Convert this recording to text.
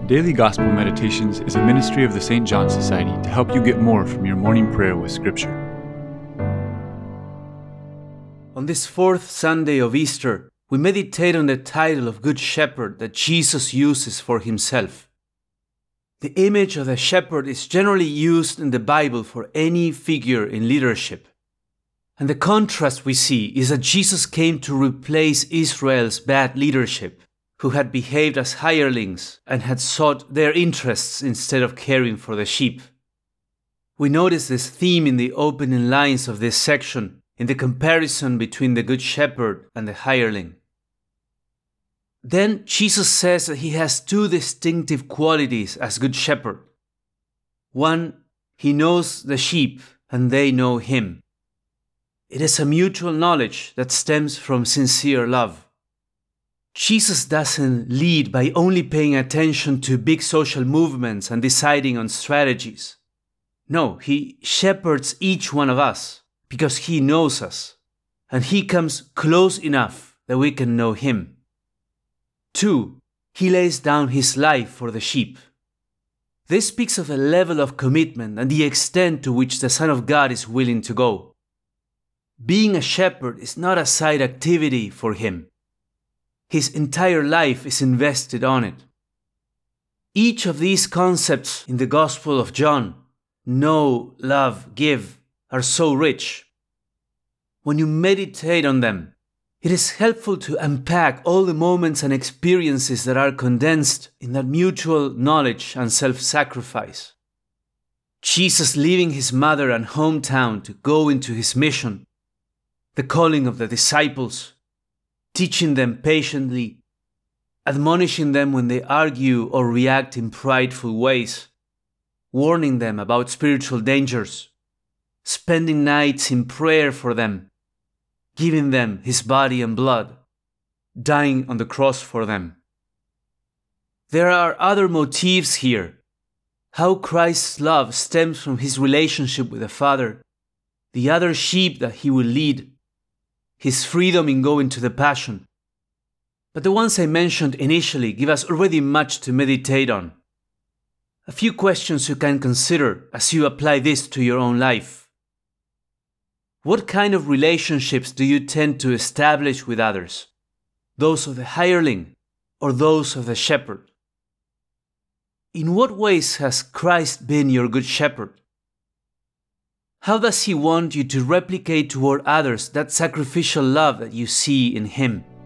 Daily Gospel Meditations is a ministry of the St. John Society to help you get more from your morning prayer with Scripture. On this fourth Sunday of Easter, we meditate on the title of Good Shepherd that Jesus uses for himself. The image of the shepherd is generally used in the Bible for any figure in leadership. And the contrast we see is that Jesus came to replace Israel's bad leadership, who had behaved as hirelings and had sought their interests instead of caring for the sheep. We notice this theme in the opening lines of this section, in the comparison between the Good Shepherd and the hireling. Then Jesus says that he has two distinctive qualities as Good Shepherd. One, he knows the sheep and they know him. It is a mutual knowledge that stems from sincere love. Jesus doesn't lead by only paying attention to big social movements and deciding on strategies. No, he shepherds each one of us because he knows us, and he comes close enough that we can know him. 2, he lays down his life for the sheep. This speaks of the level of commitment and the extent to which the Son of God is willing to go. Being a shepherd is not a side activity for him. His entire life is invested on it. Each of these concepts in the Gospel of John, know, love, give, are so rich. When you meditate on them, it is helpful to unpack all the moments and experiences that are condensed in that mutual knowledge and self-sacrifice. Jesus leaving his mother and hometown to go into his mission, the calling of the disciples, teaching them patiently, admonishing them when they argue or react in prideful ways, warning them about spiritual dangers, spending nights in prayer for them, giving them his body and blood, dying on the cross for them. There are other motifs here. How Christ's love stems from his relationship with the Father, the other sheep that he will lead, his freedom in going to the Passion. But the ones I mentioned initially give us already much to meditate on. A few questions you can consider as you apply this to your own life. What kind of relationships do you tend to establish with others? Those of the hireling or those of the shepherd? In what ways has Christ been your good shepherd? How does he want you to replicate toward others that sacrificial love that you see in him?